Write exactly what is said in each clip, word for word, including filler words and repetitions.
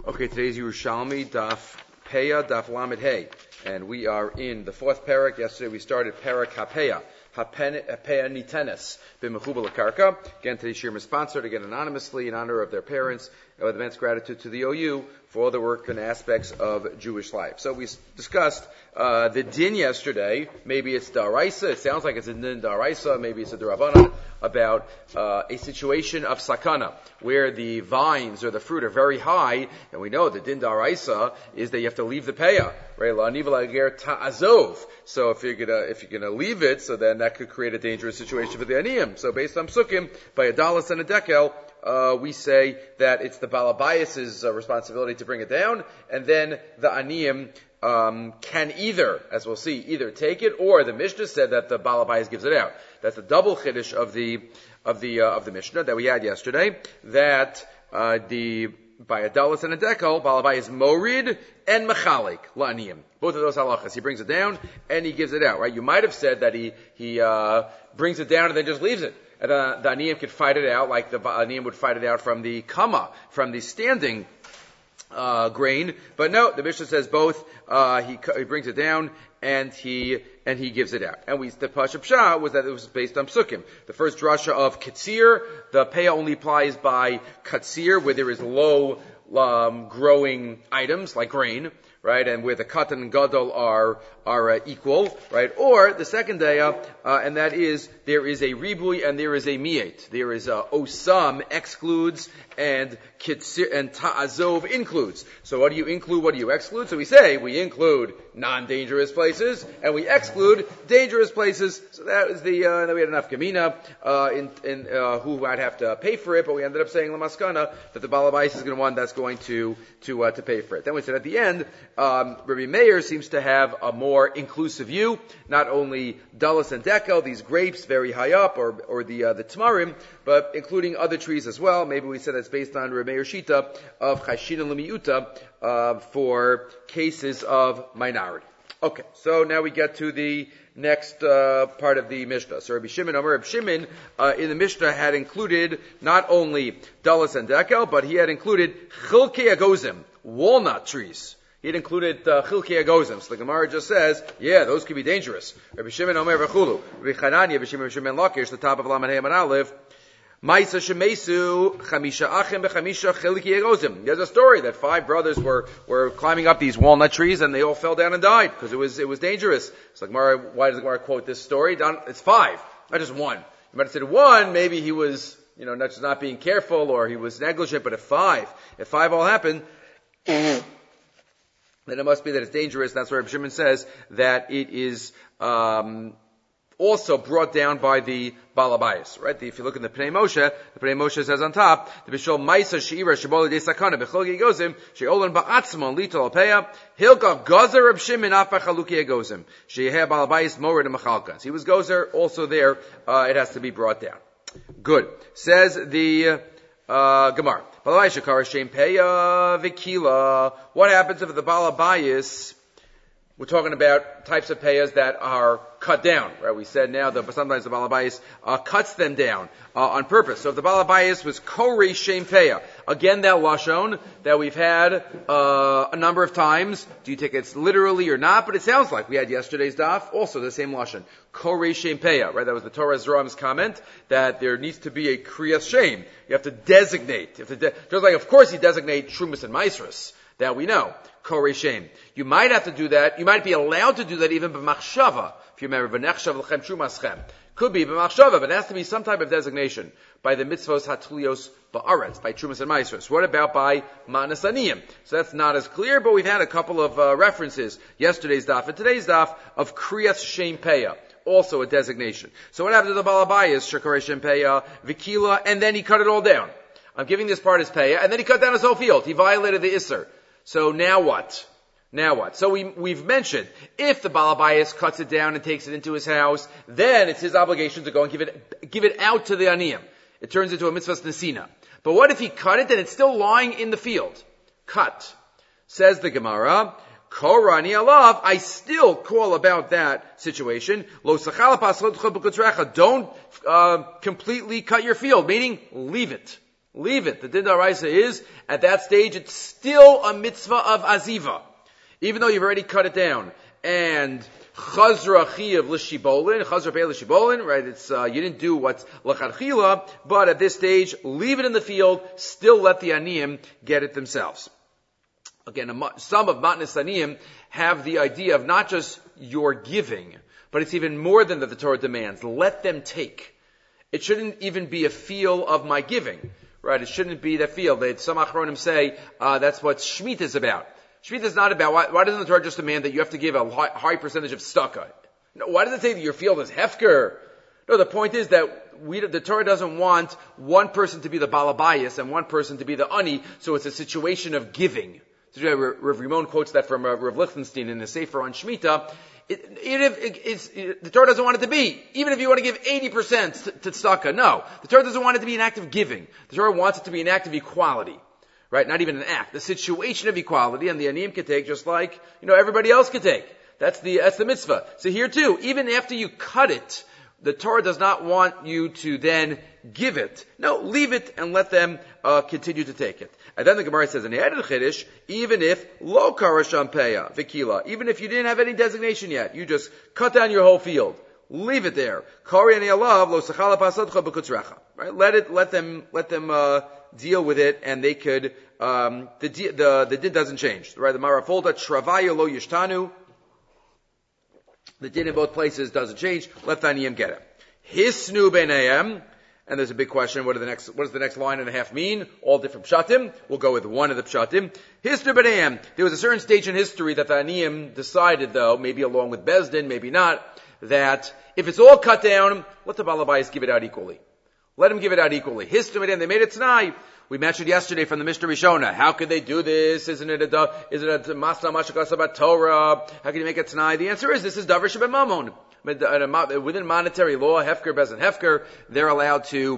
Okay, today's Yerushalmi, Daf Peya, Daf Lamed Hey. And we are in the fourth parak. Yesterday we started parak HaPeya. HaPeya Nitenes B'Mechubal HaKarka. Again, today's Shir is sponsored, again anonymously, in honor of their parents, and with immense gratitude to the O U for all the work and aspects of Jewish life. So we discussed uh, the din yesterday. Maybe it's Daraisa. It sounds like it's a din Daraisa. Maybe it's a Darabanan, about uh, a situation of sakana, where the vines or the fruit are very high, and we know the din Daraisa is that you have to leave the peya, right? La'aniv la'ger ta'azov. So if you're gonna if you're gonna leave it, so then that could create a dangerous situation for the aniyim. So based on psukim, by a dalas and a dekel, uh, we say that it's the balabayas' uh, responsibility to bring it down, and then the aniyim Um, can either, as we'll see, either take it, or the Mishnah said that the Balabayas gives it out. That's the double chiddush of the of the uh, of the Mishnah that we had yesterday. That uh, the by a dalas and a dekel, Balabayas morid and mechalik la'aniyim. Both of those halachas, he brings it down and he gives it out. Right? You might have said that he he uh, brings it down and then just leaves it, and uh, the aniyim could fight it out like the aniyim would fight it out from the kama, from the standing Uh, grain, but no, the Mishnah says both. Uh, he, he brings it down and he and he gives it out. And we the pashup pshat was that it was based on psukim. The first drasha of katsir, the peya only applies by katsir where there is low um, growing items like grain, right, and where the katan and gadol are are uh, equal, right? Or the second daya, uh, and that is there is a ribui and there is a miet. There is a osam excludes and kitzir and ta'azov includes. So what do you include? What do you exclude? So we say we include non-dangerous places and we exclude dangerous places. So that is the uh, then we had enough kamina uh, in, in uh, who might have to pay for it, but we ended up saying lamaskana that the balabais is going to one that's going to to uh, to pay for it. Then we said at the end, um, Rabbi Meir seems to have a more inclusive view, not only dalas and dekel, these grapes very high up, or or the uh, the tamarim, but including other trees as well. Maybe we said it's based on Rabbi Meir Shita of chashin and lemiuta uh, for cases of minority. Okay, so now we get to the next uh, part of the Mishnah. So Rabbi Shimon, Amar Rabbi Shimon, uh, in the Mishnah had included not only dalas and dekel, but he had included chilkei agozim, walnut trees. He had included uh, chilkei agozim. So the Gemara just says, yeah, those could be dangerous. Rabbi Shimon, Omer v'chulu. Rabbi Chananya, Rabbi Shimon, Rabbi Shimon Lakish, the top of Laman Hey Aman Aleph, Ma'isa shemesu chamisha achim b'chamisha chilkei agozim. There's a story that five brothers were were climbing up these walnut trees and they all fell down and died because it was it was dangerous. So the Gemara, why does the Gemara quote this story? It's five, not just one. You might have said one, maybe he was, you know, not just not being careful or he was negligent, but if five, if five all happened, then it must be that it's dangerous. That's why Rabbi Shimon says that it is um, also brought down by the Balabayas, right? The, if you look in the Pnei Moshe, the Pnei Moshe says on top, the Bishol Maisa Sheira Sheboli De Sakana Bechol Gozim Sheolan Ba'atzmon Litol Alpeya Hilkav Gozer Reb Shimon Afa Chaluki Gozim Sheyeh Balabayas Morid and Machalkas. He was Gozer, also there. Uh, it has to be brought down. Good. Says the uh, Gemara. Balabayas Shekara Shem Peya Vikila. What happens if the Balabayas? We're talking about types of payas that are cut down, right? We said now that sometimes the balabayas uh, cuts them down uh, on purpose. So if the balabayas was korei shem peya, again that lashon that we've had uh, a number of times. Do you take it literally or not? But it sounds like we had yesterday's daf, also the same lashon, korei shem peya, right? That was the Torah Zoram's comment that there needs to be a kriyas shem. You have to designate. You have to de- just like, of course, you designate trumas and maisrus. That we know. Korei shem. You might have to do that. You might be allowed to do that even b'machshava. If you remember, v'nechshav l'chem trumaschem. Could be b'machshava, but it has to be some type of designation by the mitzvos hatulios ba'aretz, by trumas and maisros. What about by ma'anas aniyim? So that's not as clear, but we've had a couple of uh, references, yesterday's daf and today's daf, of kriyas shem peya. Also a designation. So what happened to the balabayas, shekorei shem peya, vikila, and then he cut it all down. I'm giving this part as peya, and then he cut down his whole field. He violated the isser. So now what? Now what? So we, we've mentioned, if the balabayas cuts it down and takes it into his house, then it's his obligation to go and give it, give it out to the aniyim. It turns into a mitzvah's nesina. But what if he cut it and it's still lying in the field? Cut. Says the Gemara, Korani alav, I still call about that situation. Lo don't, uh, completely cut your field, meaning leave it. Leave it. The din d'oraisa is, at that stage, it's still a mitzvah of aziva. Even though you've already cut it down. And chazra chiyav l'shibolin, chazra pei l'shibolin, right? It's, uh, you didn't do what's l'chadchila, but at this stage, leave it in the field, still let the aniyim get it themselves. Again, some of matnas aniyim have the idea of not just your giving, but it's even more than that the Torah demands. Let them take. It shouldn't even be a feel of my giving, right? It shouldn't be that feel. They, some achronim say, uh, that's what Shemitah is about. Shemitah is not about, why, why doesn't the Torah just demand that you have to give a high, high percentage of tzedakah? No, why does it say that your field is hefker? No, the point is that we, the Torah doesn't want one person to be the balabayas and one person to be the ani, so it's a situation of giving. So Rav Rimon quotes that from uh, Rav Lichtenstein in the Sefer on Shemitah. It, even if it, it's, it, the Torah doesn't want it to be, even if you want to give eighty percent to, to tzedakah, no. The Torah doesn't want it to be an act of giving. The Torah wants it to be an act of equality. Right? Not even an act. The situation of equality, and the aniyim can take just like, you know, everybody else can take. That's the, that's the mitzvah. So here too, even after you cut it, the Torah does not want you to then give it. No, leave it and let them, uh, continue to take it. And then the Gemara says in the Edel Chiddush, even if lo kara shampeya, vikila, even if you didn't have any designation yet, you just cut down your whole field. Leave it there. Kari ani alav lo sechala pasadcha b'kutzrecha. Right? Let it, let them, let them, uh, deal with it, and they could, um, the, the, the din doesn't change. Right? The Marafolda, Travaya lo yishtanu. The din in both places doesn't change. Let the aniyim get it. Hisnu b'neihem. And there's a big question, what, are the next, what does the next line and a half mean? All different pshatim. We'll go with one of the pshatim. Hisnu b'neihem. There was a certain stage in history that the aniyim decided, though, maybe along with Bezdin, maybe not, that if it's all cut down, let the balabayas give it out equally. Let them give it out equally. Hisnu b'neihem, they made it tonight. We mentioned yesterday from the Mishnah Rishona. How could they do this? Isn't it a, isn't it a masna mashakasa bat Torah? How can you make it tonight? The answer is, this is davar sheben mamon. Within monetary law, hefker, bezin, hefker, they're allowed to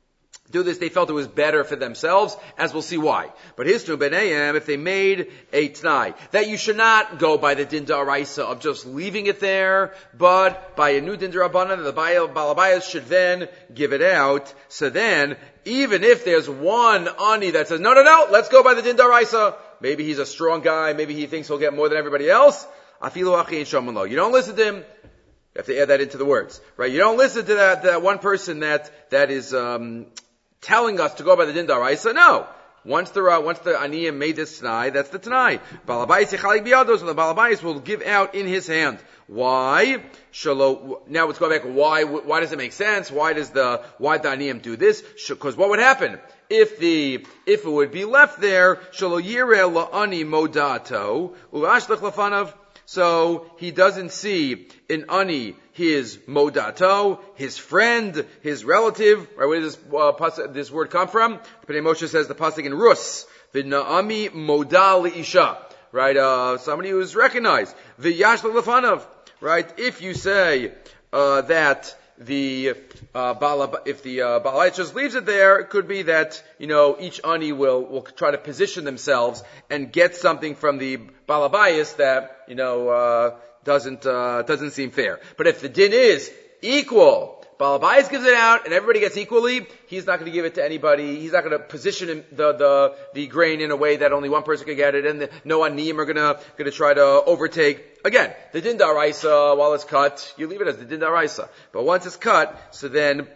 do this. They felt it was better for themselves, as we'll see why. But hisnu b'neihem, if they made a t'nai, that you should not go by the din d'oraisa of just leaving it there, but by a new din d'rabbanan, the balabayas should then give it out. So then, even if there's one ani that says, no, no, no, let's go by the din d'oraisa, maybe he's a strong guy, maybe he thinks he'll get more than everybody else, afilu achi ein shoman lo. You don't listen to him. You have to add that into the words, right? You don't listen to that, that one person that, that is, um, telling us to go by the din d'oraisa. No. Once the, uh, once the aniyim made this t'nai, that's the t'nai. Balabayis yichalik biyados, and the balabayis will give out in his hand. Why? Shalo, now let's go back. Why, why does it make sense? Why does the, why the aniyim do this? Because what would happen? If the, if it would be left there, shalo yireh la'ani modato, u'ashlech lefanav, so he doesn't see in ani his modato, his friend, his relative. Right? Where does this, uh, pas- this word come from? The Pnei Moshe says the pasuk in Rus, v'na'ami moda li'isha. Right? Uh, somebody who is recognized. V'yash lefanav. Right? If you say uh, that the uh, bala, if the uh, balai just leaves it there, it could be that, you know, each ani will will try to position themselves and get something from the balabayas that, you know, uh, doesn't uh, doesn't seem fair. But if the din is equal, balabayas gives it out and everybody gets equally, he's not going to give it to anybody. He's not going to position him, the the the grain in a way that only one person can get it, and the, no aniyim are going to going to try to overtake. Again, the din d'oraisa, while it's cut, you leave it as the din d'oraisa. But once it's cut, so then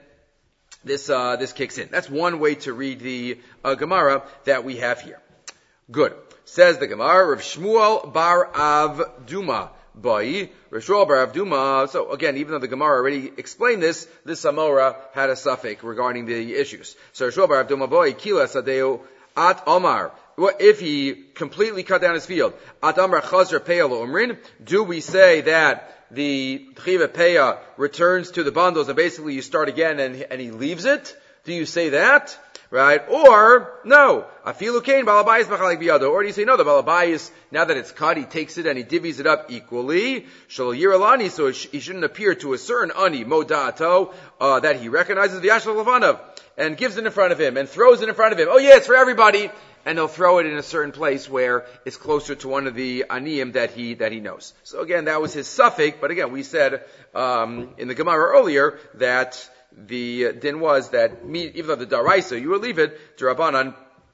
this uh, this kicks in. That's one way to read the uh, Gemara that we have here. Good. Says the Gemara, Rav Shmuel bar Avduma. Bai, Rav Shmuel bar Avduma. So again, even though the Gemara already explained this, this Samora had a suffix regarding the issues. So Rav Shmuel bar Avduma Bai, Kila Sadeo At Omar. If he completely cut down his field, At Omar Chazar Peya Lo Umrin, do we say that the Chiva Peya returns to the bundles and basically you start again and, and he leaves it? Do you say that? Right? Or, no. Afilu kain balabayis b'chalik biyado. Or do you say, no, the balabayis, now that it's cut, he takes it and he divvies it up equally. Shal yiralani, so he shouldn't appear to a certain ani, modato, uh, that he recognizes the Yashal Levanov, and gives it in front of him, and throws it in front of him. Oh yeah, it's for everybody. And he'll throw it in a certain place where it's closer to one of the aniyim that he, that he knows. So again, that was his suffix, but again, we said, um, in the Gemara earlier that the din was that even though the daraisa, you will leave it, Durabanan,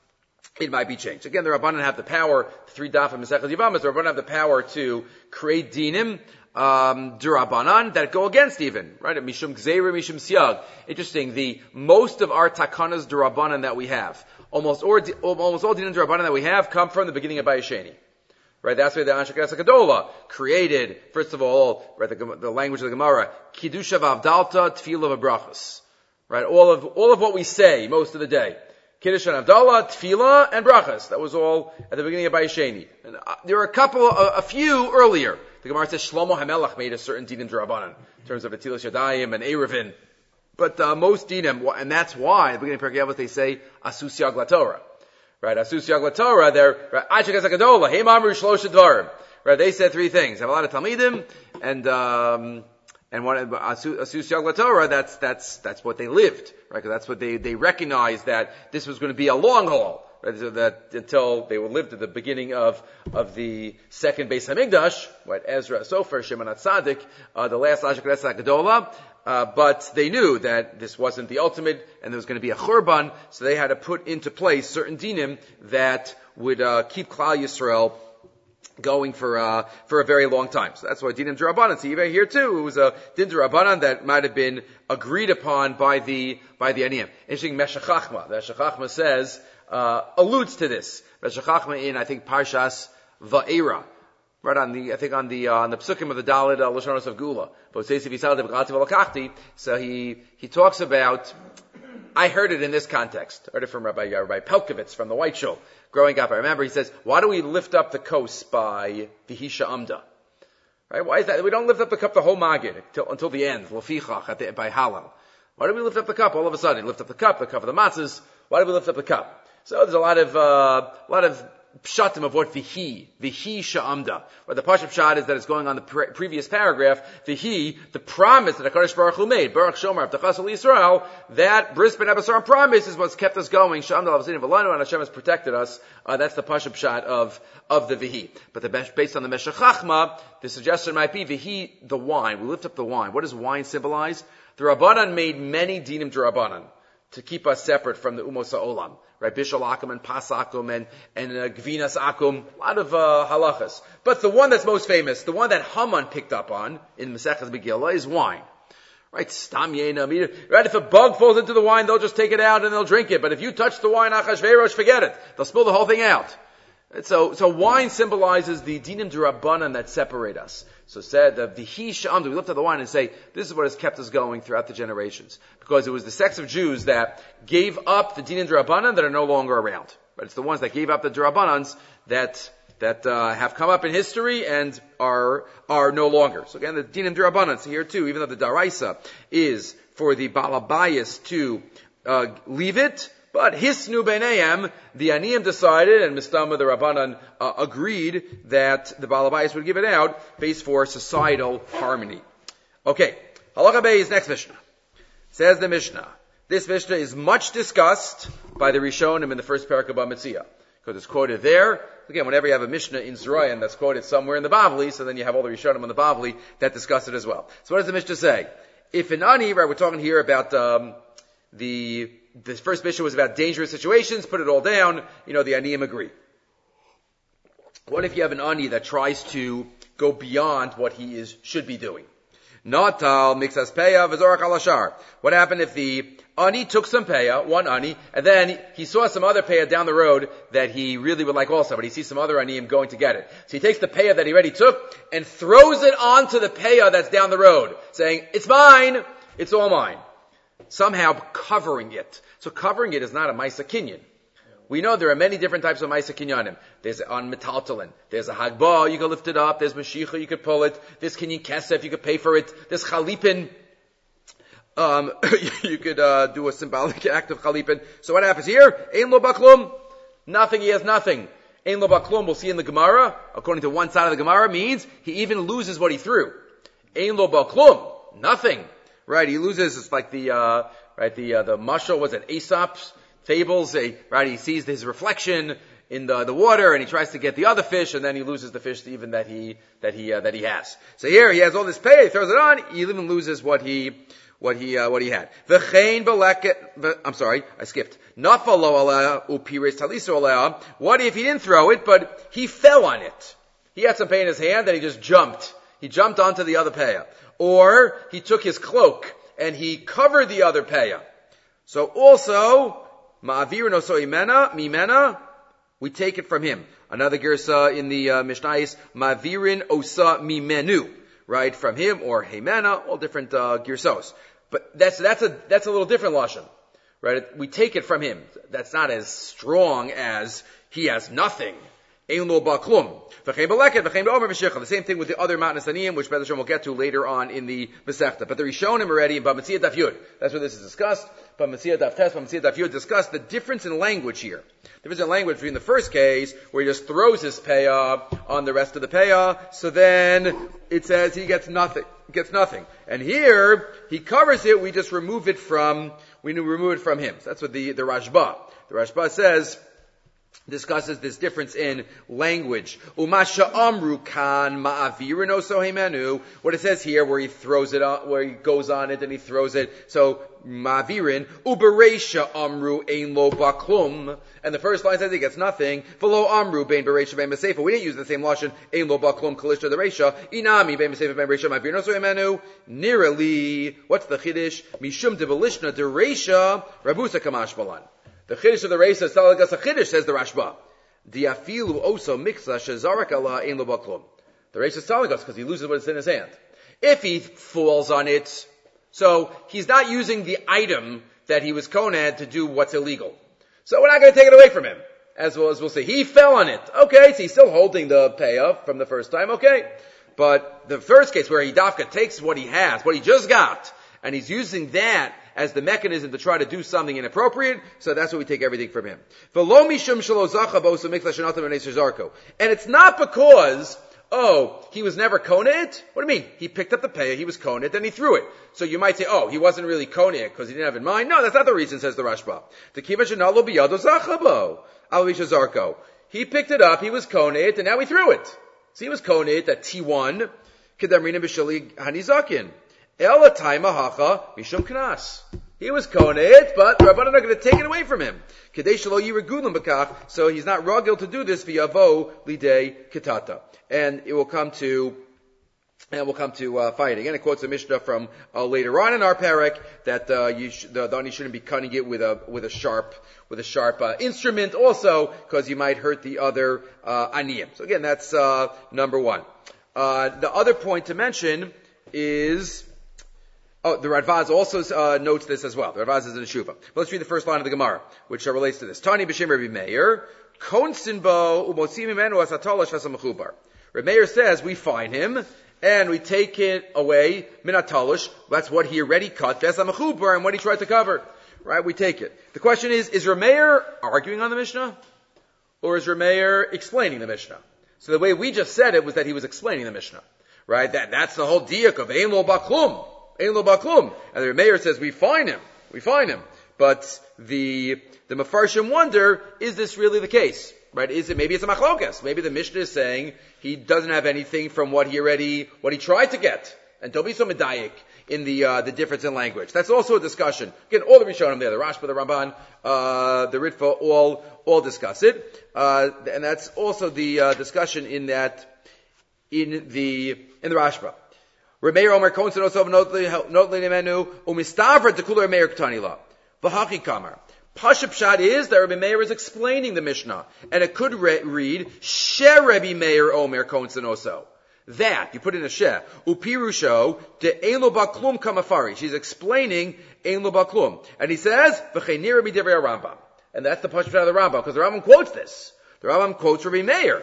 it might be changed. Again, the Rabbanan have the power, the three daf and Masechet Yevamos, the Rabbanan have the power to create dinim, um, Durabanan, that go against even, right? Mishum Gzeira, Mishum Siag. Interesting, the, most of our takanas Durabanan that we have, almost all, almost all dinim Durabanan that we have come from the beginning of Bayesheni. Right, that's why the Anshe Knesset Gedola created, first of all, right, the, the language of the Gemara, Kiddusha v'Avdalta, Tefillah v'Brachos. Right, all of, all of what we say most of the day. Kiddush and Avdallah, Tefillah, and Brachas. That was all at the beginning of Bayesheni. And uh, there were a couple, a, a few earlier. The Gemara says Shlomo HaMelech made a certain dinim D'Rabbanan, in terms of Atilas Yadayim and Erevin. But uh, most dinim, and that's why, at the beginning of Perkei Avos, they say Asus Yag LaTorah. Right, Asus Yag LaTorah, they're, right, Achek HaZakadola, Heim Amru Shlosh Dvarim. Right, they said three things. Have a lot of Talmidim, and, um, and what, Asus Yag LaTorah, that's, that's, that's what they lived. Right, because that's what they, they recognized that this was going to be a long haul. Right, so that until they were lived at the beginning of, of the second Beis HaMikdash, right, Ezra, Sofer, Shimon HaTzadik, uh, the last Achek HaZakadola, Uh, but they knew that this wasn't the ultimate, and there was going to be a churban, so they had to put into place certain dinim that would uh, keep Klal Yisrael going for uh, for a very long time. So that's why dinim d'Rabbanan. See, even here too, it was a din d'Rabbanan that might have been agreed upon by the by the aniyim. Interesting, Meshech Chachma. The Meshech Chachma says uh, alludes to this. Meshech Chachma in I think Parshas Va'era. Right on the, I think on the, uh, on the psukim of the Daled uh, Lashonos of Gula. But says if he saw the so he, he talks about, I heard it in this context. I heard it from Rabbi, uh, Rabbi Pelkovitz from the White Show. Growing up, I remember he says, why do we lift up the coast by Vihisha Amda? Right? Why is that? We don't lift up the cup the whole Magid until, until the end, Lafichach, at the, by Halal. Why do we lift up the cup all of a sudden? Lift up the cup, the cup of the matzahs. Why do we lift up the cup? So there's a lot of, uh, a lot of, pshatim of what vihi, vihi sha'amda. Or the pashup pshat is that it's going on the pre- previous paragraph. Vihi, the promise that HaKadosh Baruch Hu made, Baruch Shomer, Avtachas Yisrael, that bris ben Abasarim promise is what's kept us going. Sha'amda l'avasinim v'lanu, and Hashem has protected us. Uh, that's the pashup pshat of, of the vihi. But the, based on the Meshech Chachma, the suggestion might be vihi, the wine. We lift up the wine. What does wine symbolize? The Rabbanan made many dinim d'Rabbanan to keep us separate from the Umos HaOlam. Right, Bishal Akum and Pas Akum and, and uh, Gvinas Akum, a lot of uh, halachas. But the one that's most famous, the one that Haman picked up on in Maseches Megillah is wine. Right, Stam Yena, right, if a bug falls into the wine, they'll just take it out and they'll drink it. But if you touch the wine, Achashverosh, forget it. They'll spill the whole thing out. And so, so wine symbolizes the dinim d'Rabbanan that separate us. So said the vihi sha'amdu, we lift up the wine and say, this is what has kept us going throughout the generations. Because it was the sects of Jews that gave up the dinim d'Rabbanan that are no longer around. But it's the ones that gave up the d'Rabbanans that, that, uh, have come up in history and are, are no longer. So again, the dinim d'Rabbanan here too, even though the daraisa is for the balabayas to, uh, leave it, but hisnu b'neihem, the aniyim decided, and Mistama the Rabbanan uh, agreed that the Balabayas would give it out based for societal harmony. Okay, Halacha Bey is next Mishnah. Says the Mishnah. This Mishnah is much discussed by the Rishonim in the first parak of Bamitzia, because it's quoted there. Again, whenever you have a Mishnah in Zerayan that's quoted somewhere in the Bavli, so then you have all the Rishonim in the Bavli that discuss it as well. So what does the Mishnah say? If an ani, right, we're talking here about um, the The first Mishnah was about dangerous situations, put it all down, you know, the Aniyim agree. What if you have an Ani that tries to go beyond what he is, should be doing? Natal mixas peya v'zorak alashar. What happened if the Ani took some peya, one Ani, and then he saw some other peya down the road that he really would like also, but he sees some other Aniyim going to get it. So he takes the peya that he already took and throws it onto the peya that's down the road, saying, it's mine, it's all mine. Somehow covering it. So covering it is not a Maisa Kinyan. We know there are many different types of Maisa Kinyanim. There's on Metaltalin. There's a Hagbah, you can lift it up. There's Mashicha, you can pull it. There's Kinyan Kesef, you can pay for it. There's Chalipin. Um, you could, uh, do a symbolic act of Chalipin. So what happens here? Ein lo baklum. Nothing, he has nothing. Ein lo baklum, we'll see in the Gemara, according to one side of the Gemara, means he even loses what he threw. Ein lo baklum. Nothing. Right, he loses, it's like the, uh, right, the, uh, the mashal was at Aesop's fables, a, right, he sees his reflection in the, the water, and he tries to get the other fish, and then he loses the fish even that he that he uh, that he has. So here he has all this pay, he throws it on, he even loses what he what he uh, what he had. V'chein beleket. I'm sorry, I skipped. Nafalo aleh upires taliso aleh. What if he didn't throw it, but he fell on it? He had some pay in his hand, and he just jumped. He jumped onto the other payah, or he took his cloak and he covered the other payah. So also ma'avirin oso imena mimena. We take it from him. Another girsa in the uh, Mishnah is ma'avirin osa mimenu. Right, from him or Heimena, all different uh, girsos. But that's that's a that's a little different lashon, right? We take it from him. That's not as strong as he has nothing. Ein lo baklum. V'chein beleket, v'chein be'omer v'shicha. The same thing with the other Matnas Aniyim, which Bezashem will get to later on in the Masechta. But the Rishonim already in Bamitzia Daf Yud. That's where this is discussed. Bamitzia Daf Tes, Bamitzia Daf Yud discussed the difference in language here. The difference in language between the first case, where he just throws his payah on the rest of the payah, so then it says he gets nothing. Gets nothing. And here, he covers it, we just remove it from, we remove it from him. So that's what the, the Rashba. The Rashba says, discusses this difference in language. Umasha amru kan ma'avirin oso heimenu. What it says here, where he throws it on, where he goes on it and he throws it. So ma'avirin ubereisha amru ein lo baklum. And the first line says he gets nothing. V'lo amru bein bereisha bein b'seifa. We didn't use the same lashon ein lo baklum kalisha the reisha. Inami bein b'seifa bein bereisha ma'avirin oso heimenu. Nirali. What's the chiddush? Mishum de belishna de reisha rabusa kamash balan. The chiddush of the Reisa is telling us a chiddush, says the Rashba. Diafilu oso miksa shezarak Allah ein lo baklum. The Reisa is telling us because he loses what's in his hand. If he falls on it, so he's not using the item that he was koned to do what's illegal. So we're not going to take it away from him. As well as we'll say, he fell on it. Okay, so he's still holding the payah from the first time. Okay, but the first case where he dafka takes what he has, what he just got, and he's using that as the mechanism to try to do something inappropriate, so that's why we take everything from him. And it's not because, oh, he was never koned. What do you mean? He picked up the payah, he was koned, then he threw it. So you might say, oh, he wasn't really koned because he didn't have it in mind. No, that's not the reason, says the Rashba. He picked it up, he was koned, and now he threw it. So he was koned at T one, kedamrina b'shali hanizakin. Ela taima hacha mishum knas. He was koned, but the Rabbanan are going to take it away from him. Kedei shelo yiragulim b'kach, so he's not ragil to do this v'yavo lidei kitata. And it will come to, and we'll come to uh, fighting. And it quotes a Mishnah from uh, later on in our parak that uh, you sh- the, the ani shouldn't be cutting it with a with a sharp with a sharp uh, instrument, also because you might hurt the other uh, aniyim. So again, that's uh, number one. Uh, the other point to mention is. Oh, the Radvaz also uh, notes this as well. The Radvaz is in the Shuvah. Let's read the first line of the Gemara, which uh, relates to this. Tani b'shem Rabbi Meir, konsin bo umotzim imenu asatolash v'samechubar. Rabbi Meir says we find him and we take it away minatalosh. That's what he already cut. V'samechubar, and what he tried to cover. Right? We take it. The question is: is Rabbi Meir arguing on the Mishnah, or is Rabbi Meir explaining the Mishnah? So the way we just said it was that he was explaining the Mishnah. Right? That that's the whole diak of ein lo baklum. Ein lo baklum. And the Meir says, we find him. We find him. But the, the Mefarshim wonder, is this really the case? Right? Is it, maybe it's a machlokas. Maybe the Mishnah is saying he doesn't have anything from what he already, what he tried to get. And don't be so medayik in the, uh, the difference in language. That's also a discussion. Again, all the Rishonim there, the Rashba, the Ramban, uh, the Ritva, all, all discuss it. Uh, and that's also the, uh, discussion in that, in the, in the Rashba. Remeir Omer Konsen Osov Notli Nemenu Umistavra Dekula Remeir Ktanila. V'hachi Kamar. Pashup Pshat is that Rabbi Meir is explaining the Mishnah. And it could re- read, She Rabbi Meir Omer Konsen Oso. That, you put in a She. Upirusho, De Ein Lo Baklum Kamafari. She's explaining Ein Lo Baklum. And he says, V'chei Rabbi Devrei Rambam. And that's the Pashup Pshat of the Rambam, because the Rambam quotes this. The Rambam quotes Rabbi Meir.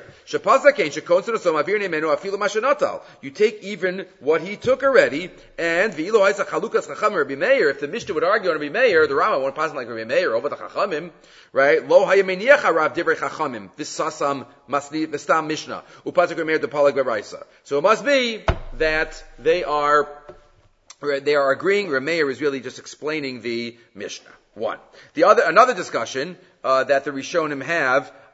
You take even what he took already, and if the Mishnah would argue on Rabbi Meir, the Rambam won't pass like Rabbi Meir over the Chachamim, right? Lo hayameniach rav divrei Chachamim v'sasam masni v'stam Mishnah upazik Rabbi Meir the palag b'raisa. So it must be that they are they are agreeing. Rabbi Meir is really just explaining the Mishnah. One. The other, another discussion uh, that the Rishonim have. Uh,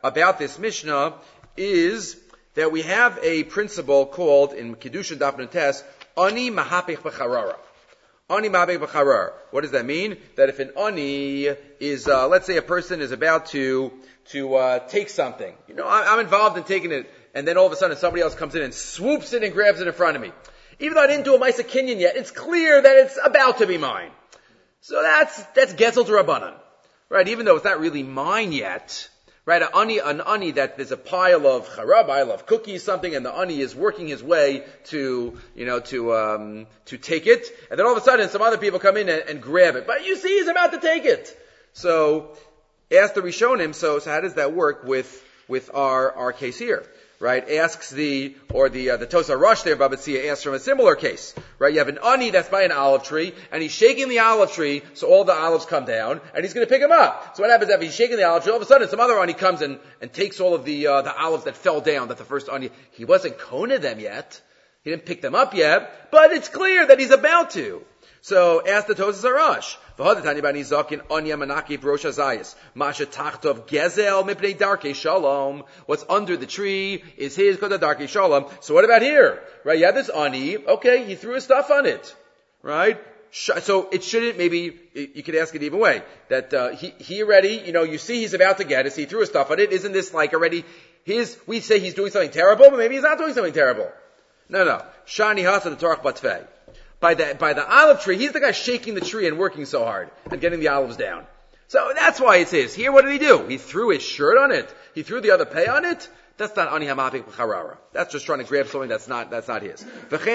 about this Mishnah is that we have a principle called, in Kedusha Daf Nutes, Ani Mahapech B'Charara. Ani Mahapech B'Charara. What does that mean? That if an Ani is, uh, let's say a person is about to, to, uh, take something. You know, I'm involved in taking it, and then all of a sudden somebody else comes in and swoops it and grabs it in front of me. Even though I didn't do a Maisa Kinyan yet, it's clear that it's about to be mine. So that's, that's Getzel D'Rabbanan. Right? Even though it's not really mine yet. Right? An ani, an ani that there's a pile of charab, pile of cookies, something, and the ani is working his way to, you know, to, um, to take it. And then all of a sudden some other people come in and, and grab it. But you see he's about to take it. So, ask the Rishonim, so, so how does that work with, with our, our case here? Right, asks the, or the, uh, the Tosa Rosh there, Baba Tzia, asks from a similar case. Right, you have an ani that's by an olive tree, and he's shaking the olive tree, so all the olives come down, and he's gonna pick them up. So what happens after he's shaking the olive tree, all of a sudden some other ani comes and, and takes all of the, uh, the olives that fell down, that the first ani, he wasn't kona them yet. He didn't pick them up yet, but it's clear that he's about to. So, ask the Tosas Harash. V'hadatani bani zakin anya manaki v'rosh hazayis. Masha tachtov gezel mipnei darkei shalom. What's under the tree is his because of darkei shalom. So what about here? Right, you have this ani. Okay, he threw his stuff on it. Right? So it shouldn't, maybe, you could ask it even way. That, uh, he, he already, you know, you see he's about to get it, so he threw his stuff on it. Isn't this like already his, we say he's doing something terrible, but maybe he's not doing something terrible. No, no. Shani hasa the torach batvei. By the, by the olive tree, he's the guy shaking the tree and working so hard and getting the olives down. So that's why it's his. Here, what did he do? He threw his shirt on it. He threw the other pay on it. That's not ani hamapik b'charara. That's just trying to grab something that's not, that's not his.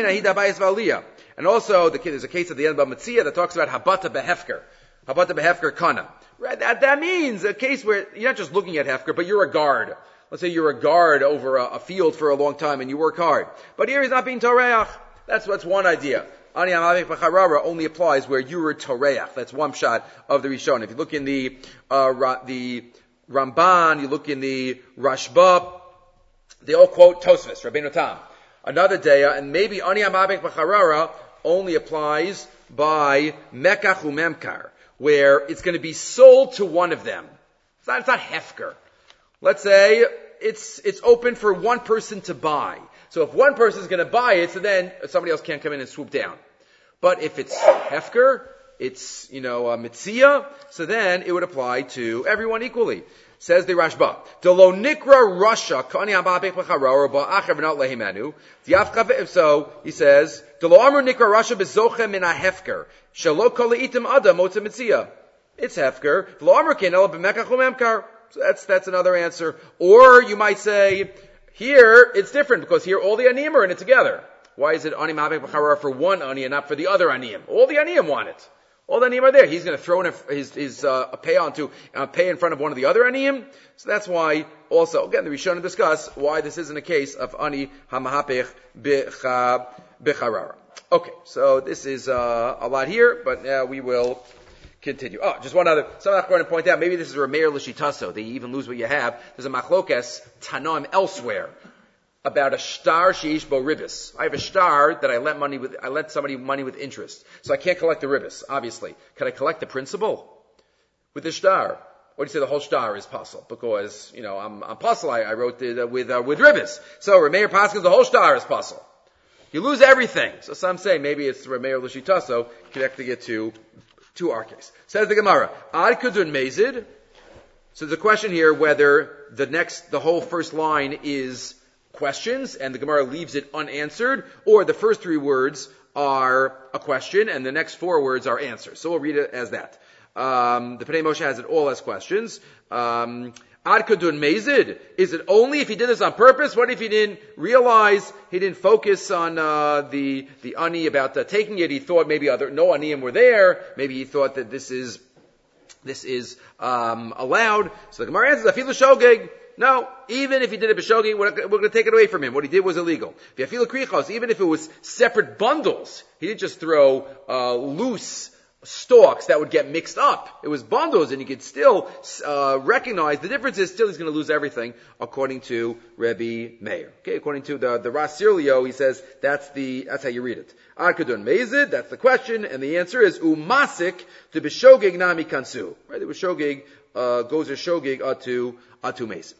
And also, the, there's a case at the end of Matzia that talks about habata behefker. Habata behefker kana. Right? That, that means a case where you're not just looking at hefker, but you're a guard. Let's say you're a guard over a, a field for a long time and you work hard. But here he's not being toreach. That's, that's one idea. Ani Hamavik B'Charara only applies where you were Toreach. That's one shot of the Rishon. If you look in the, uh, Ra, the Ramban, you look in the Rashba, they all quote Tosfos, Rabbeinu Tam. Another day, and maybe Ani Hamavik B'Charara only applies by Mekach Umemkar, where it's going to be sold to one of them. It's not, it's not Hefker. Let's say it's, it's open for one person to buy. So if one person is going to buy it, so then somebody else can't come in and swoop down. But if it's hefker, it's, you know, uh, mitzia, so then it would apply to everyone equally. Says the Rashba, "Delo nikra Russia kani ababek b'charor ba'acher v'not lehimenu." So he says, "Delo amru nikra Russia bezoche min hefker shelo kol leitim adam motza mitzia." It's hefker. Delo amru ken ela b'mekach u'memkar. So that's that's another answer. Or you might say, here, it's different, because here all the aniyim are in it together. Why is it ani ma'abek b'charara for one ani and not for the other aniyim? All the aniyim want it. All the aniyim are there. He's going to throw in a, his, his uh, a pay onto, uh, pay in front of one of the other aniyim. So that's why, also, again, the Rishonim discuss why this isn't a case of ani hamahapech b'charara. Okay, so this is uh, a lot here, but now we will continue. Oh, just one other, something I'm going to point out, maybe this is Rameir L'Shitaso, they even lose what you have. There's a machlokes tanaim elsewhere about a shtar sheish bo ribis. I have a shtar that I lent money with, I lent somebody money with interest. So I can't collect the ribis, obviously. Can I collect the principal? With the shtar? What do you say the whole shtar is puzzle? Because, you know, I'm, I'm puzzle, I, I wrote it uh, with, uh, with ribis. So Rameir Paskins, the whole shtar is puzzle. You lose everything. So some say maybe it's Rameir L'Shitaso connecting it to to our case. Says the Gemara, Ad Kudun Mezid. So the question here whether the next, the whole first line is questions and the Gemara leaves it unanswered, or the first three words are a question and the next four words are answers. So we'll read it as that. Um, the Pnei Moshe has it all as questions. Um, Ad Kudun Mezid. Is it only if he did this on purpose? What if he didn't realize, he didn't focus on uh, the the ani about uh, taking it? He thought maybe other no aniyim were there. Maybe he thought that this is this is um, allowed. So the Gemara answers, Afilu shogeg. No, even if he did it b'shogeg, we're, we're going to take it away from him. What he did was illegal. Afilu krichos. Even if it was separate bundles, he didn't just throw uh, loose stalks that would get mixed up. It was bundles, and you could still uh, recognize the difference is still he's going to lose everything, according to Rebbe Meir. Okay, according to the the Ras Sirlio, he says that's the that's how you read it. Ad Kadun Mezid, that's the question, and the answer is umasik to b'shogeg nami kansu. Right, the b'shogeg uh, goes to shogeg atu atu Mezid.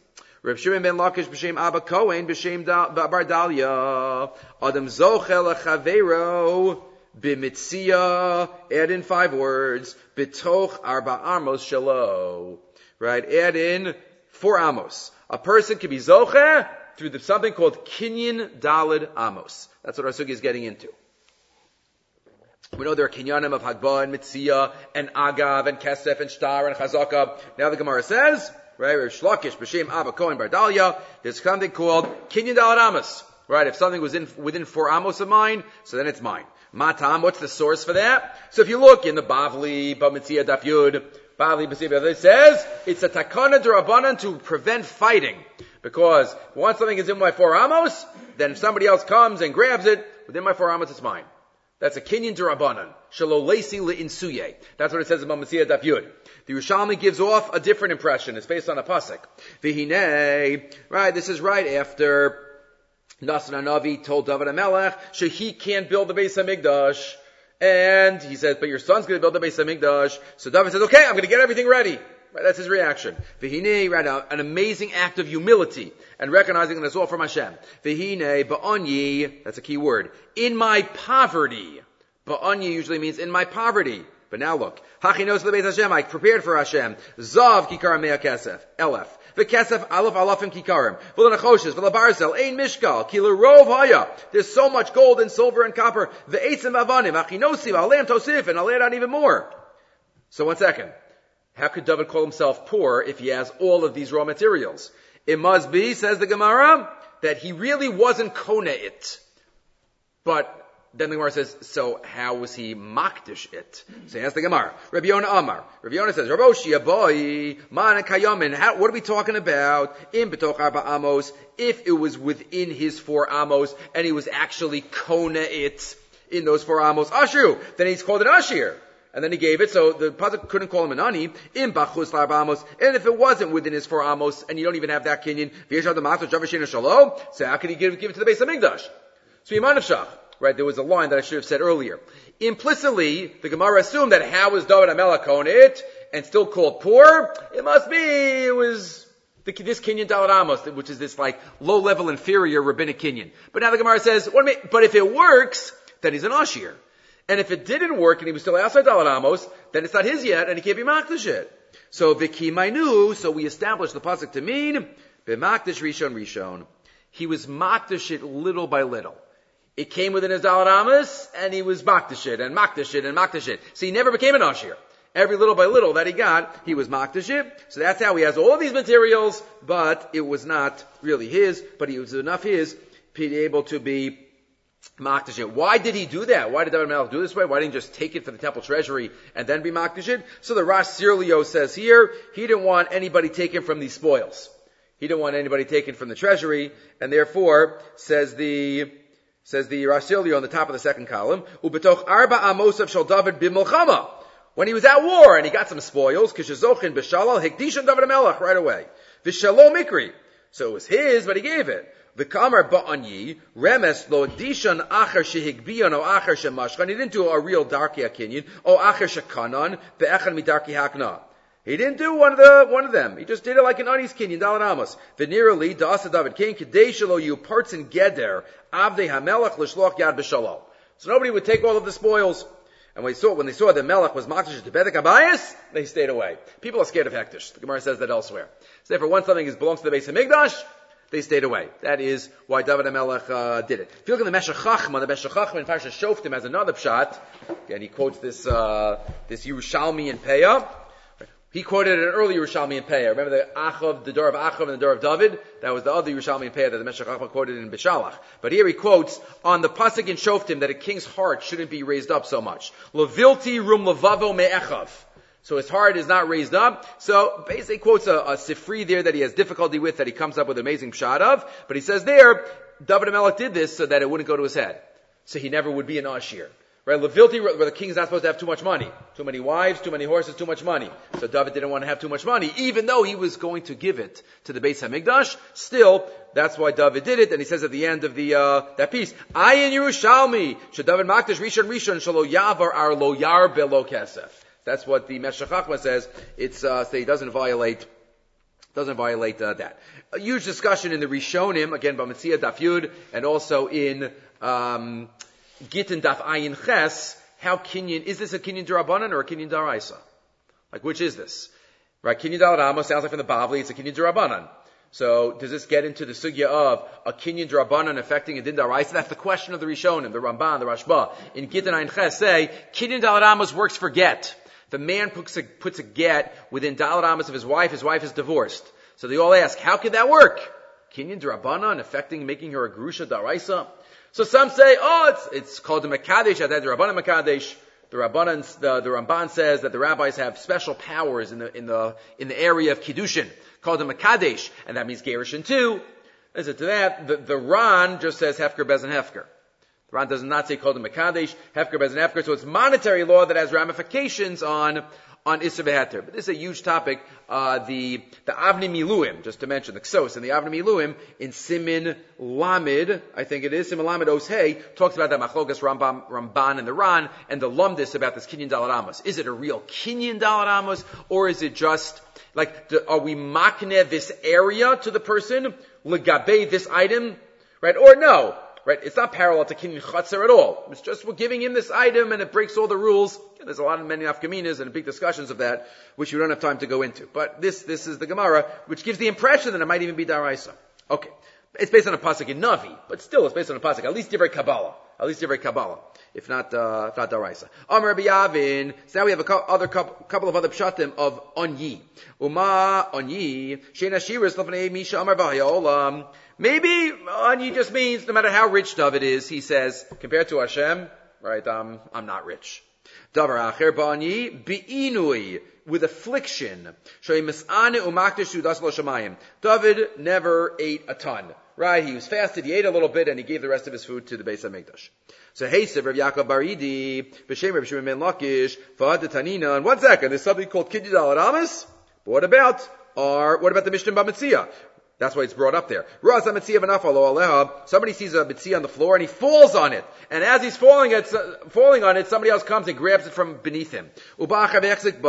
Reb Shimon ben Lakish b'shem Abba Kohen b'shem Bar Dalia. Adam zochel lechavero b'mitzia. Add in five words. B'toch arba amos shelo. Right? Add in four amos. A person can be zoche through the, something called kinyan dalid amos. That's what our sugi is getting into. We know there are kinyanim of Hagbah and Mitzia and Agav and Kesef and Shtar and Chazaka. Now the Gemara says, right, Rav Shlakish b'shem Abba Kohen Bar Dalia, there's something called kinyan dalid amos. Right, if something was in, within four amos of mine, so then it's mine. Matam, what's the source for that? So if you look in the Bavli, Bamitzia Daf Yud, Bavli B'Sibah, it says, it's a takana d'Rabbanan to prevent fighting. Because once something is in my four amos, then if somebody else comes and grabs it, within my four amos it's mine. That's a kinyan d'Rabbanan. Shelo leisi le'insuye. That's what it says in Bamitzia Daf Yud. The Yerushalmi gives off a different impression. It's based on a pasuk. V'hinei, right, this is right after Nasan HaNavi told David HaMelech, so he can't build the Beis HaMikdash. And he says, but your son's going to build the Beis HaMikdash. So David says, okay, I'm going to get everything ready. Right, that's his reaction. V'hinei, right, an amazing act of humility and recognizing that it's all from Hashem. V'hinei, ba'anyi, that's a key word. In my poverty. Ba'anyi usually means in my poverty. But now look. Hachinos the Beis Hashem, I prepared for Hashem. Zav kikar mea kesef. Elef. V'kesef alaf alafim kikarim. V'lenachoshes, v'labarzel, ein mishkal, ki l'rov haya. There's so much gold and silver and copper. V'eitzim avanim, achinosim, aleim tosif, and I'll add on even more. So one second. How could David call himself poor if he has all of these raw materials? It must be, says the Gemara, that he really wasn't kona it. But then the Gemara says, so how was he makdish it? So he asks the Gemara. Rabbi Yonah Amar. Rabbi Yonah says, Rabbi Oshia boy, man and kayamin. How, what are we talking about? In betoch arba amos. If it was within his four amos and he was actually kona it in those four amos, ashu. Then he's called an ashir. And then he gave it, so the pasuk couldn't call him an ani. In bachus l'arba amos. And if it wasn't within his four amos and you don't even have that kinyan, v'yeshad d'matzah javashin shalom. So how could he give, give it to the Beis HaMikdash? So Yiman of Shach. Right, there was a line that I should have said earlier. Implicitly, the Gemara assumed that how was David HaMelech on it and still called poor? It must be, it was the, this kinyan dalid amos, which is this like low-level inferior rabbinic kinyan. But now the Gemara says, what, but if it works, then he's an ashir. And if it didn't work and he was still outside dalid amos, then it's not his yet and he can't be makdish it. So v'ki mainu, so we established the pasuk to mean, b'makdish rishon rishon. He was makdish it little by little. It came within his dalid amos, and he was makdish it, and makdish it, and makdish it. So he never became an ashir. Every little by little that he got, he was makdish it. So that's how he has all of these materials, but it was not really his, but he was enough his to be able to be makdish it. Why did he do that? Why did David HaMelech do this way? Why didn't he just take it for the temple treasury and then be makdish it? So the Rash Sirlio says here, he didn't want anybody taken from these spoils. He didn't want anybody taken from the treasury, and therefore, says the Says the Rasilio on the top of the second column, Ubetoch arba amosav shel David b'milchama. When he was at war and he got some spoils, kishazochin b'shalal hekdishan David HaMelech right away. V'shalom mikri. So it was his, but he gave it. V'kamar ba'anyi, remes lo dishan acher shehigbiyan o acher shemashchan. He didn't do a real darki akinyan, o acher shekanan, ve'echan midarki hakna. He didn't do one of the one of them. He just did it like an anis kinyan dalid amos. V'nirali da'asa David king kadei shelo yu parts in geder avdei hamelech l'shloch yad b'shalom. So nobody would take all of the spoils. And when they saw when they saw that Melech was makdish to bedek abayis, they stayed away. People are scared of hektish. The Gemara says that elsewhere. So therefore, once something is belongs to the Beis HaMikdash, they stayed away. That is why David HaMelech uh, did it. If you look at the Meshech Chachma, the Meshech Chachma in Parshas Shoftim has another pshat, and he quotes this uh, this Yerushalmi in Peah. He quoted an earlier Yerushalmi in Peah. Remember the Achav, the door of Achav and the door of David? That was the other Yerushalmi in Peah that the Meshech Chachma quoted in Bishalach. But here he quotes on the pasuk in Shoftim that a king's heart shouldn't be raised up so much. Levilti rum levavo me'echav. So his heart is not raised up. So basically he quotes a, a sifri there that he has difficulty with, that he comes up with an amazing pshat of. But he says there, David HaMelech did this so that it wouldn't go to his head. So he never would be an ashir. Right, Levilti, where the king's not supposed to have too much money. Too many wives, too many horses, too much money. So David didn't want to have too much money, even though he was going to give it to the Beis HaMikdash. Still, that's why David did it, and he says at the end of the, uh, that piece, Ayin Yerushalmi, should David Makdash Rishon Rishon, Shalo Yavar Ar Lo Yar Belo Kesef. That's what the Meshech Chachma says. It's, uh, so he doesn't violate Doesn't violate uh, that. A huge discussion in the Rishonim, again, Bamitzia Daf Yud, and also in um, Gittin Daf Ayin Ches, how Kinyan, is this a Kinyan Darabanan or a Kinyan Daraisa? Like, which is this? Right, Kinyan Dalarama sounds like from the Bavli, it's a Kinyan Darabanan. So, does this get into the sugya of a Kinyan Darabanan affecting a Din Daraisa? That's the question of the Rishonim, the Ramban, the Rashba. In Gittin Ayin Ches say, Kinyan Dalaramos works for get. The man puts a, puts a get within Dalar Amos of his wife, his wife is divorced. So they all ask, how could that work? Kinyan D'Rabbanan, affecting, making her a Grusha Daraisa? So some say, oh, it's, it's called the Makadesh, the D'Rabbanan Makadesh. The Rabbanan, the, the Ramban says that the rabbis have special powers in the, in the, in the area of Kiddushin, called the Makadesh, and that means Gerushin too. Listen to that, the, the Ran just says Hefker Bezin Hefker. The Ran does not say called the Makadesh, Hefker Bezin Hefker, so it's monetary law that has ramifications on, on Issa V'Heter. But this is a huge topic, uh, the, the Avnei Miluim, just to mention, the Ksos, and the Avnei Miluim, in Simin Lamed, I think it is, Simin Lamed Os Hey, talks about the Machlokas Ramban, Ramban and the Ran, and the Lumdis about this Kinyan Dalar Amos. Is it a real Kinyan Dalar Amos, or is it just, like, the, are we makneh this area to the person, legabe this item, right, or no? Right, it's not parallel to Kinyan Chatzar at all. It's just we're giving him this item and it breaks all the rules. And there's a lot of many nafkaminas and big discussions of that, which we don't have time to go into. But this, this is the Gemara, which gives the impression that it might even be Daraisa. Okay. It's based on a pasuk in Navi, but still it's based on a pasuk. At least Divrei Kabbalah. At least Divrei Kabbalah. If not, uh, if not Daraisa. Amar Rabbi Yavin. So now we have a co- other couple, couple of other pshatim of Onyi. Uma Onyi. Sheina Shiris Lefnei Misha Amar V'Hayolam. Maybe Onyi just means no matter how rich David is, he says, compared to Hashem, right, um, I'm not rich. Davar Acher Ba'Onyi Bi'inui. With affliction. David never ate a ton. Right? He was fasted, he ate a little bit, and he gave the rest of his food to the Beis HaMikdash. So, hey, Rav Yaakov Baridi, B'Shem Rav Shimon ben Lakish, Fa'ad Tanina, and one second, there's something called Kinyan Dalar Amos? What about our, what about the Mishnah B'Metzia? That's why it's brought up there. Somebody sees a mitzvah on the floor and he falls on it. And as he's falling, it, falling on it, somebody else comes and grabs it from beneath him. One second,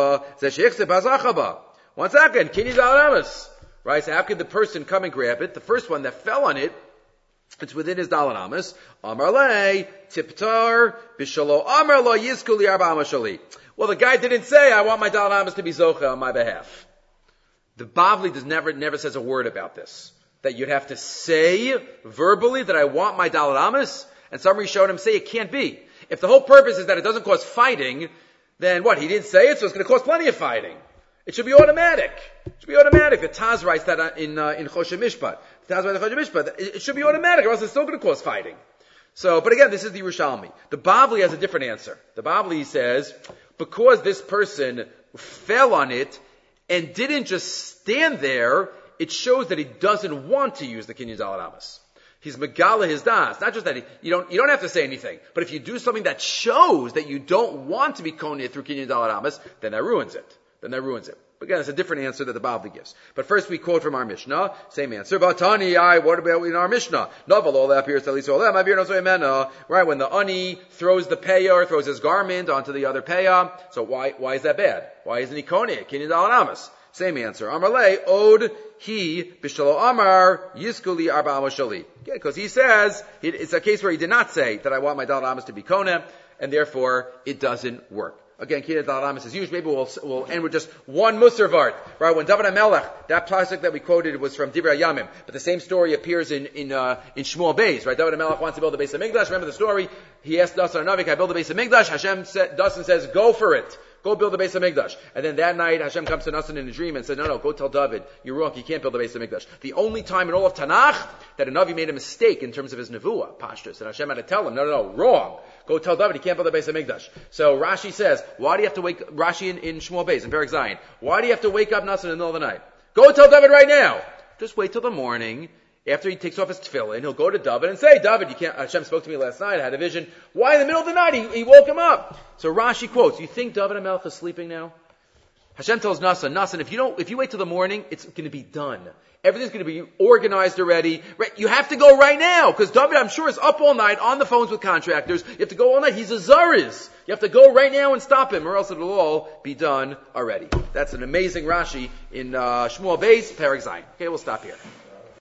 Kinyan Dalar Amos. Right, so how could the person come and grab it? The first one that fell on it, it's within his Dalar Amos. Amar le, tiptar, bishalo, amar lo, yizkuli arba amashali. Well, the guy didn't say, I want my Dalar Amos to be zocha on my behalf. The Bavli does never, never says a word about this. That you'd have to say verbally that I want my Dalar Amos, and somebody showed him say it can't be. If the whole purpose is that it doesn't cause fighting, then what? He didn't say it, so it's going to cause plenty of fighting. It should be automatic. It should be automatic. The Taz writes that in uh, in Choshen Mishpat. The Taz writes in Choshen Mishpat. It, it should be automatic, or else it's still going to cause fighting. So, but again, this is the Yerushalmi. The Bavli has a different answer. The Bavli says, because this person fell on it and didn't just stand there, it shows that he doesn't want to use the Kinyan Dalar Amos. He's megala his das. Not just that he, you don't you don't have to say anything, but if you do something that shows that you don't want to be koneh through Kinyan Dalar Amos, then that ruins it. Then that ruins it. But again, it's a different answer that the Bavli gives. But first we quote from our Mishnah. Same answer. Vatani, I, what about in our Mishnah? Novel, all that appears to at least all that. Right, when the ani throws the peya or throws his garment onto the other peya. So why, why is that bad? Why isn't he koneh? Kinyan Dalar Amos. Same answer. Amar le, od he, bishalo amar, yizkuli arba amashali. Yeah, because he says, it's a case where he did not say that I want my Dalar Amos to be koneh, and therefore it doesn't work. Again, Kinyan Dalar Amos is huge. Maybe we'll, we'll end with just one Musar Vart. Right, when David HaMelech, that pasuk that we quoted was from Divrei Yamim, but the same story appears in, in, uh, in Shmuel Beis, right? David HaMelech wants to build the Beis HaMikdash. Remember the story? He asked Dasan Navi, can I build the Beis HaMikdash? Hashem said, Dasan says, go for it. Go build the Beis HaMikdash. And then that night, Hashem comes to Nasan in a dream and said, no, no, go tell David, you're wrong, you can't build the Beis HaMikdash. The only time in all of Tanakh that a Navi made a mistake in terms of his nevuah, pashtus, and Hashem had to tell him, no, no, no, wrong. Go tell David he can't build the Beis HaMikdash. So Rashi says, why do you have to wake, Rashi in, in Shmuel Beis, in Perek Zion, why do you have to wake up Nasan in the middle of the night? Go tell David right now. Just wait till the morning. After he takes off his tefillin, he'll go to David and say, David, you can't, Hashem spoke to me last night, I had a vision. Why in the middle of the night? He, he woke him up. So Rashi quotes, you think David HaMelech is sleeping now? Hashem tells Nasan, Nasan, if you don't, if you wait till the morning, it's going to be done. Everything's going to be organized already. Right? You have to go right now, because David, I'm sure, is up all night on the phones with contractors. You have to go all night. He's a Zariz. You have to go right now and stop him, or else it'll all be done already. That's an amazing Rashi in uh, Shmuel Beis, Perek Zayin. Okay, we'll stop here.